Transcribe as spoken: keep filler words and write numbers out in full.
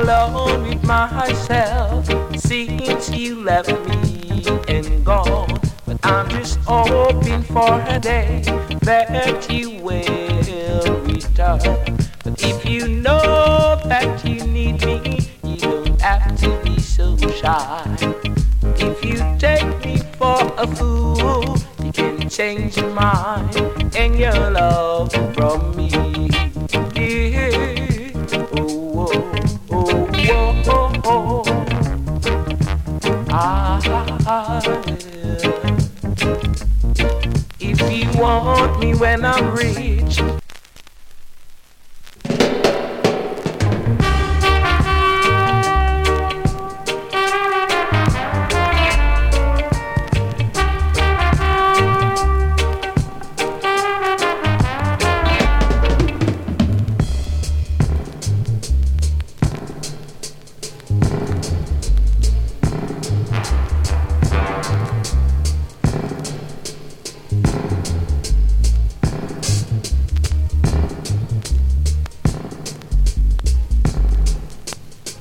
alone with myself since you left me and gone. But I'm just hoping for a day that you will return. But if you know that you need me, you don't have to be so shy. If you take me for a fool, you can change your mind and your love from me. Yeah. Oh, oh, oh, oh, oh, oh. Ah, yeah. If you want me when I'm rich,